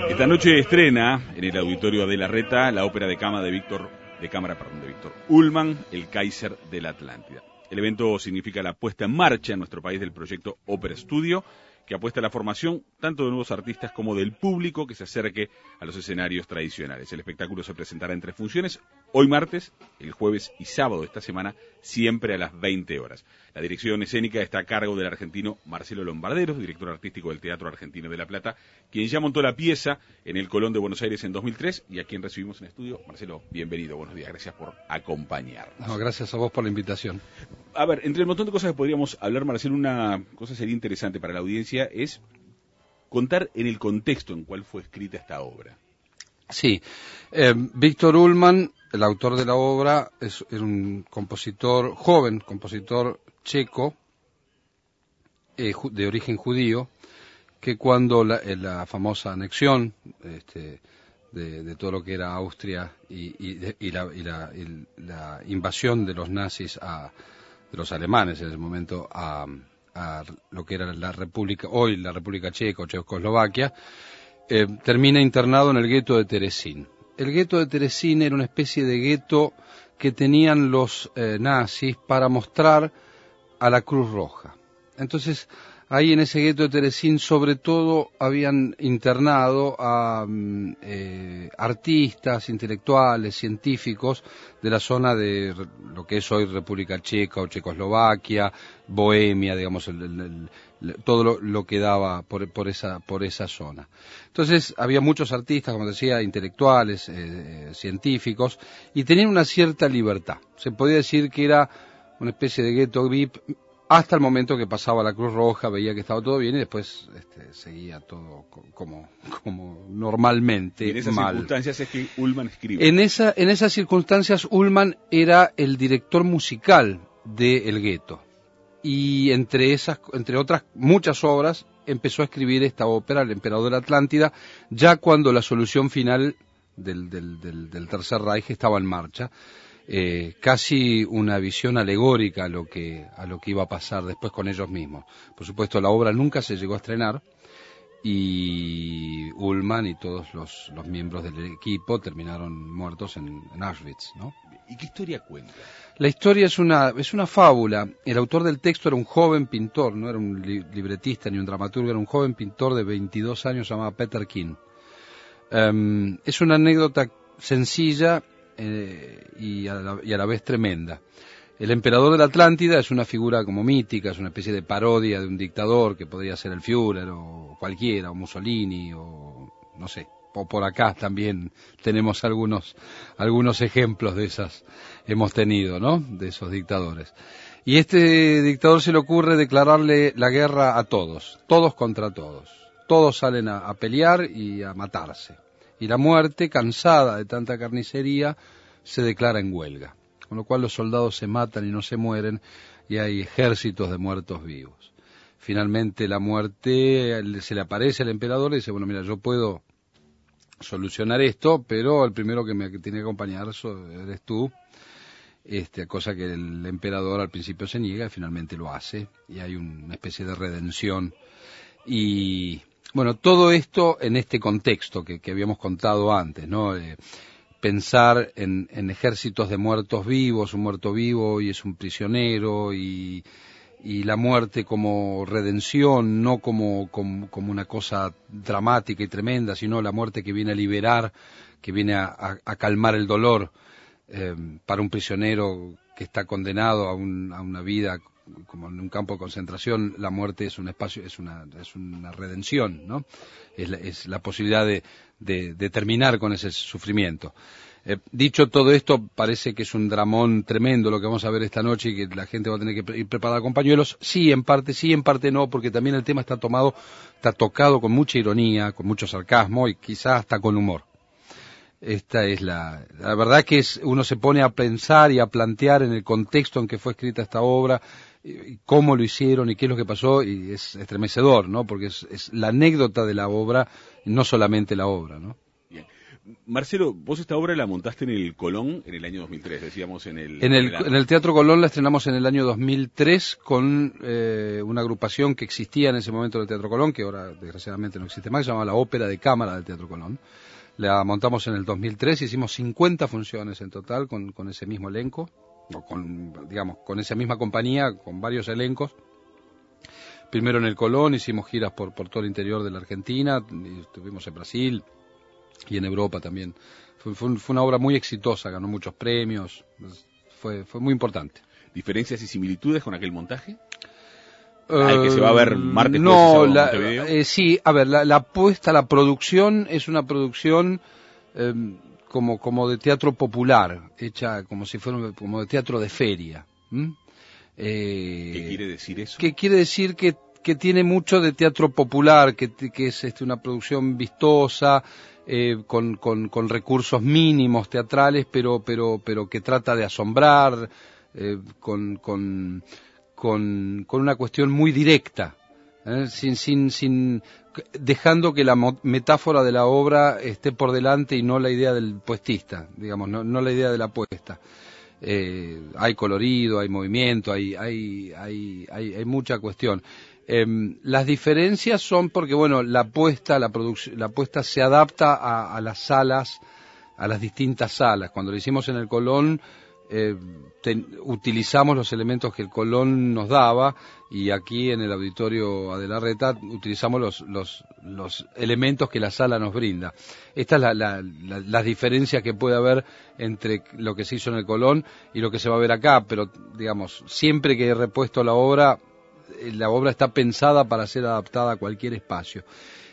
Esta noche estrena en el Auditorio de la Reta la ópera de cámara de Víctor Ullmann, El Kaiser de la Atlántida. El evento significa la puesta en marcha en nuestro país del proyecto Ópera Studio, que apuesta a la formación tanto de nuevos artistas como del público que se acerque a los escenarios tradicionales. El espectáculo se presentará en 3 funciones, hoy martes, el jueves y sábado de esta semana, siempre a las 20 horas. La dirección escénica está a cargo del argentino Marcelo Lombarderos, director artístico del Teatro Argentino de La Plata, quien ya montó la pieza en el Colón de Buenos Aires en 2003 y a quien recibimos en estudio. Marcelo, bienvenido, buenos días, gracias por acompañarnos. No, gracias a vos por la invitación. A ver, entre el montón de cosas que podríamos hablar, Marcelo, una cosa sería interesante para la audiencia es contar en el contexto en cual fue escrita esta obra. Sí, Víctor Ullmann, el autor de la obra, es un compositor, joven compositor checo, de origen judío, que cuando la famosa anexión de todo lo que era Austria y la invasión de los nazis de los alemanes en ese momento a lo que era la República, hoy la República Checa o Checoslovaquia, termina internado en el gueto de Terezín. El gueto de Terezín era una especie de gueto que tenían los nazis para mostrar a la Cruz Roja. Entonces, ahí en ese gueto de Terezín, sobre todo, habían internado a artistas, intelectuales, científicos de la zona de lo que es hoy República Checa o Checoslovaquia, Bohemia, digamos, todo lo que daba por esa zona. Entonces, había muchos artistas, como decía, intelectuales, científicos, y tenían una cierta libertad. Se podía decir que era una especie de gueto VIP, hasta el momento que pasaba la Cruz Roja, veía que estaba todo bien y después seguía todo como normalmente. Y en esas circunstancias es que Ullmann escribe. En esas circunstancias Ullmann era el director musical de El Gueto. Y entre otras muchas obras, empezó a escribir esta ópera, El Emperador de la Atlántida, ya cuando la solución final del Tercer Reich estaba en marcha. Casi una visión alegórica a lo que iba a pasar después con ellos mismos. Por supuesto, la obra nunca se llegó a estrenar y Ullmann y todos los miembros del equipo terminaron muertos en Auschwitz, ¿no? ¿Y qué historia cuenta? La historia es una fábula. El autor del texto era un joven pintor, no era un libretista ni un dramaturgo, era un joven pintor de 22 años llamado Peter King. Es una anécdota sencilla y a la vez tremenda. El emperador de la Atlántida es una figura como mítica, es una especie de parodia de un dictador que podría ser el Führer o cualquiera, o Mussolini, o no sé, o por acá también tenemos algunos ejemplos de esas, hemos tenido, ¿no?, de esos dictadores. Y este dictador se le ocurre declararle la guerra a todos contra todos salen a pelear y a matarse. Y la muerte, cansada de tanta carnicería, se declara en huelga. Con lo cual los soldados se matan y no se mueren, y hay ejércitos de muertos vivos. Finalmente la muerte se le aparece al emperador y dice, bueno, mira, yo puedo solucionar esto, pero el primero que me tiene que acompañar eres tú. Cosa que el emperador al principio se niega y finalmente lo hace, y hay una especie de redención. Y bueno, todo esto en este contexto que habíamos contado antes, ¿no? Pensar en ejércitos de muertos vivos, un muerto vivo y es un prisionero, y la muerte como redención, no como una cosa dramática y tremenda, sino la muerte que viene a liberar, que viene a calmar el dolor. Para un prisionero que está condenado a una vida como en un campo de concentración, la muerte es un espacio, es una redención, ¿no? Es la posibilidad de terminar con ese sufrimiento. Dicho todo esto, parece que es un dramón tremendo lo que vamos a ver esta noche y que la gente va a tener que ir preparada con pañuelos. Sí, en parte no, porque también el tema está tocado con mucha ironía, con mucho sarcasmo y quizás hasta con humor. Esta es la verdad que uno se pone a pensar y a plantear en el contexto en que fue escrita esta obra, cómo lo hicieron y qué es lo que pasó, y es estremecedor, ¿no? Porque es la anécdota de la obra, no solamente la obra, ¿no? Bien. Marcelo, vos esta obra la montaste en el Colón en el año 2003, decíamos en el... En el Teatro Colón la estrenamos en el año 2003 con una agrupación que existía en ese momento del Teatro Colón, que ahora desgraciadamente no existe más, que se llamaba la Ópera de Cámara del Teatro Colón. La montamos en el 2003, hicimos 50 funciones en total con ese mismo elenco, o con esa misma compañía, con varios elencos. Primero en el Colón, hicimos giras por todo el interior de la Argentina, y estuvimos en Brasil y en Europa también. Fue una obra muy exitosa, ganó muchos premios, fue muy importante. ¿Diferencias y similitudes con aquel montaje? ¿Al que se va a ver martes? No, sí, a ver, la producción es una producción como de teatro popular, hecha como si fuera como de teatro de feria. ¿Qué quiere decir eso? Que quiere decir que tiene mucho de teatro popular, que es una producción vistosa, con recursos mínimos teatrales, pero que trata de asombrar, con una cuestión muy directa, sin dejando que la metáfora de la obra esté por delante y no la idea del puestista, digamos, no la idea de la puesta. Hay colorido, hay movimiento, hay mucha cuestión. Las diferencias son porque, bueno, la puesta se adapta a las salas, a las distintas salas. Cuando lo hicimos en el Colón, utilizamos los elementos que el Colón nos daba, y aquí en el Auditorio Adelarreta utilizamos los elementos que la sala nos brinda. Esta es las diferencias que puede haber entre lo que se hizo en el Colón y lo que se va a ver acá, pero digamos, siempre que he repuesto la obra está pensada para ser adaptada a cualquier espacio.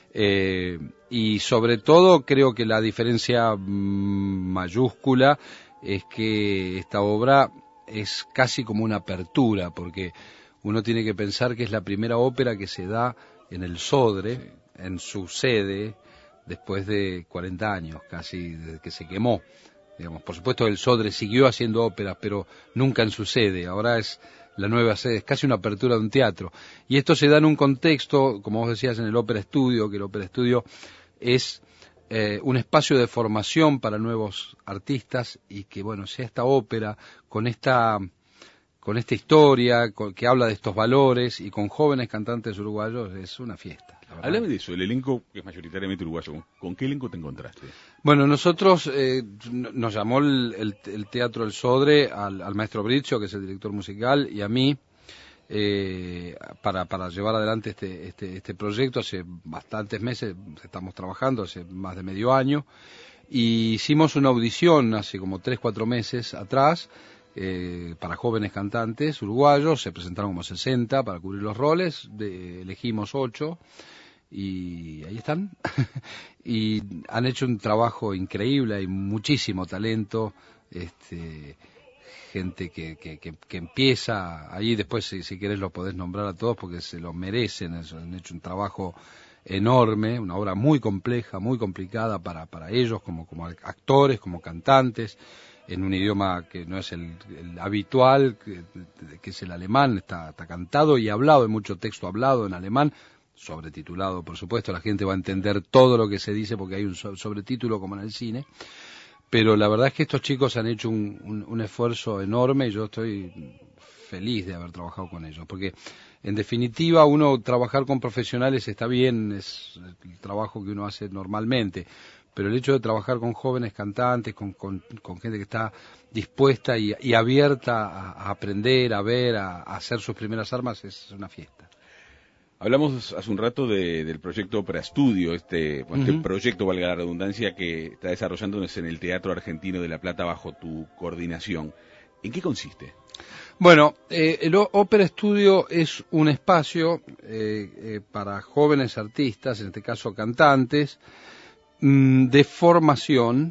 Y sobre todo creo que la diferencia mayúscula es que esta obra es casi como una apertura, porque uno tiene que pensar que es la primera ópera que se da en el Sodre, en su sede, después de 40 años, casi desde que se quemó. Digamos, por supuesto el Sodre siguió haciendo óperas, pero nunca en su sede. Ahora es la nueva sede, es casi una apertura de un teatro. Y esto se da en un contexto, como vos decías, en el Ópera Estudio, que el Ópera Estudio es un espacio de formación para nuevos artistas, y que, bueno, sea esta ópera con esta historia que habla de estos valores y con jóvenes cantantes uruguayos, es una fiesta. Háblame de eso, el elenco que es mayoritariamente uruguayo. ¿Con qué elenco te encontraste? Bueno, nosotros nos llamó el Teatro El Sodre al maestro Bricio, que es el director musical, y a mí, para llevar adelante este proyecto. Hace bastantes meses estamos trabajando, hace más de medio año, y hicimos una audición hace como 3-4 meses atrás para jóvenes cantantes uruguayos. Se presentaron como 60 para cubrir los roles, elegimos 8 y ahí están. Y han hecho un trabajo increíble, hay muchísimo talento, gente que empieza ahí. Después, si querés, lo podés nombrar a todos porque se lo merecen. Han hecho un trabajo enorme, una obra muy compleja, muy complicada para ellos como actores, como cantantes, en un idioma que no es el habitual, que es el alemán. Está cantado y hablado, hay mucho texto hablado en alemán, sobretitulado, por supuesto. La gente va a entender todo lo que se dice porque hay un sobretítulo como en el cine. Pero la verdad es que estos chicos han hecho un esfuerzo enorme, y yo estoy feliz de haber trabajado con ellos, porque en definitiva uno trabajar con profesionales está bien, es el trabajo que uno hace normalmente, pero el hecho de trabajar con jóvenes cantantes, con gente que está dispuesta y abierta a aprender, a ver, a hacer sus primeras armas, es una fiesta. Hablamos hace un rato del proyecto Ópera Estudio, este proyecto, valga la redundancia, que está desarrollándose en el Teatro Argentino de La Plata bajo tu coordinación. ¿En qué consiste? Bueno, el Ópera Estudio es un espacio para jóvenes artistas, en este caso cantantes, de formación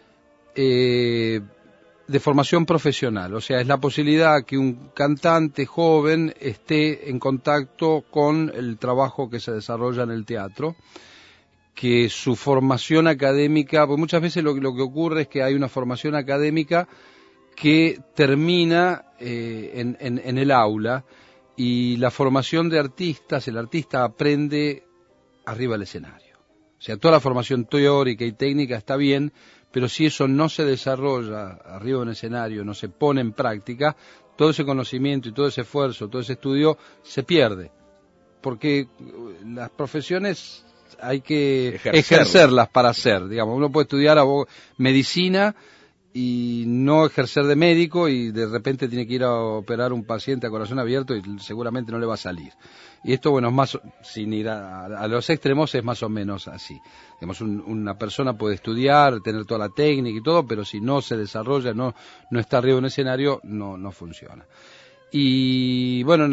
profesional. O sea, es la posibilidad que un cantante joven esté en contacto con el trabajo que se desarrolla en el teatro, que su formación académica, pues muchas veces lo que ocurre es que hay una formación académica que termina en el aula, y la formación de artistas, el artista aprende arriba del escenario. O sea, toda la formación teórica y técnica está bien, pero si eso no se desarrolla arriba de un escenario, no se pone en práctica, todo ese conocimiento y todo ese esfuerzo, todo ese estudio se pierde. Porque las profesiones hay que ejercerlas para hacer. Digamos, uno puede estudiar medicina y no ejercer de médico y de repente tiene que ir a operar un paciente a corazón abierto y seguramente no le va a salir. Y esto, bueno, es más, sin ir a los extremos, es más o menos así. Digamos, una persona puede estudiar, tener toda la técnica y todo, pero si no se desarrolla, no está arriba de un escenario, no funciona. Y bueno,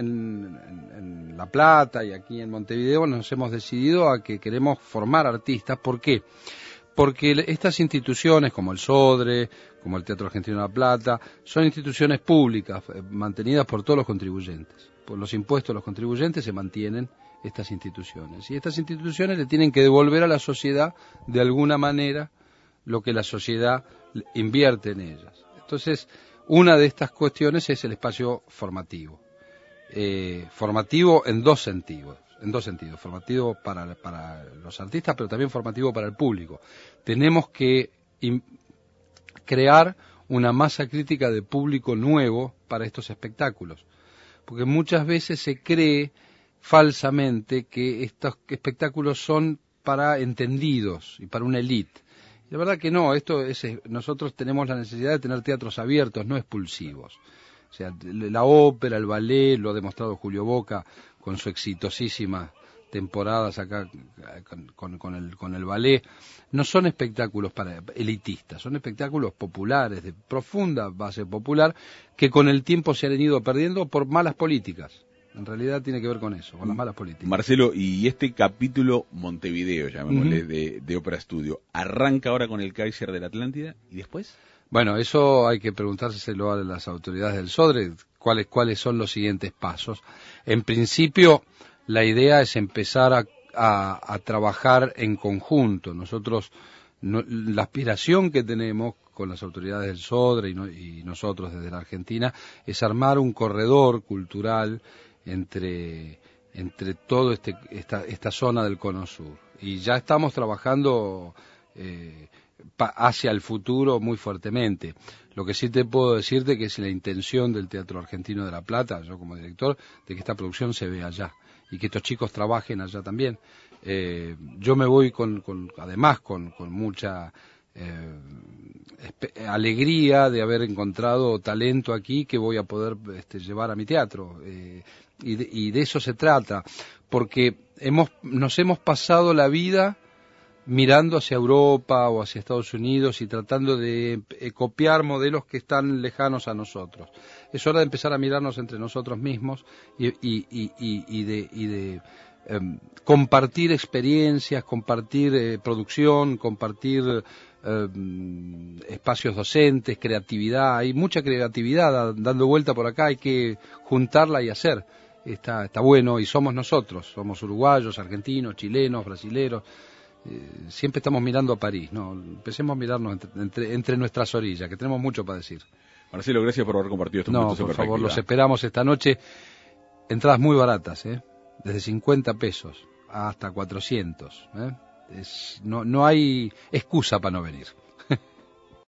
en La Plata y aquí en Montevideo nos hemos decidido a que queremos formar artistas. ¿Por qué? Porque estas instituciones como el Sodre, como el Teatro Argentino de La Plata, son instituciones públicas mantenidas por todos los contribuyentes. Por los impuestos de los contribuyentes se mantienen estas instituciones. Y estas instituciones le tienen que devolver a la sociedad de alguna manera lo que la sociedad invierte en ellas. Entonces, una de estas cuestiones es el espacio formativo. Formativo en dos sentidos. Formativo para los artistas, pero también formativo para el público. Tenemos que crear una masa crítica de público nuevo para estos espectáculos, porque muchas veces se cree falsamente que estos espectáculos son para entendidos y para una élite. La verdad que no, nosotros tenemos la necesidad de tener teatros abiertos, no expulsivos. O sea, la ópera, el ballet, lo ha demostrado Julio Boca con su exitosísima temporadas acá con el ballet, no son espectáculos para elitistas, son espectáculos populares, de profunda base popular, que con el tiempo se han ido perdiendo por malas políticas. En realidad tiene que ver con eso, con las malas políticas. Marcelo, y este capítulo Montevideo, llamémosle, de Ópera Estudio, ¿arranca ahora con el Kaiser de la Atlántida y después? Bueno, eso hay que preguntárselo a las autoridades del Sodre, cuáles son los siguientes pasos. En principio, la idea es empezar a trabajar en conjunto. Nosotros, la aspiración que tenemos con las autoridades del Sodre y nosotros desde la Argentina es armar un corredor cultural entre toda esta zona del Cono Sur. Y ya estamos trabajando hacia el futuro muy fuertemente. Lo que sí te puedo decirte que es la intención del Teatro Argentino de La Plata, yo como director, de que esta producción se vea allá y que estos chicos trabajen allá también. Yo me voy además con mucha alegría de haber encontrado talento aquí que voy a poder llevar a mi teatro, y de eso se trata, porque nos hemos pasado la vida mirando hacia Europa o hacia Estados Unidos y tratando de copiar modelos que están lejanos a nosotros. Es hora de empezar a mirarnos entre nosotros mismos y de compartir experiencias, compartir producción, compartir espacios docentes, creatividad. Hay mucha creatividad dando vuelta por acá, hay que juntarla y hacer. Está bueno, y somos nosotros, somos uruguayos, argentinos, chilenos, brasileros. Siempre estamos mirando a París, ¿no? Empecemos a mirarnos entre nuestras orillas, que tenemos mucho para decir. Marcelo, gracias por haber compartido estos momentos. No, por favor, los esperamos esta noche. Entradas muy baratas, desde 50 pesos hasta 400. No hay excusa para no venir.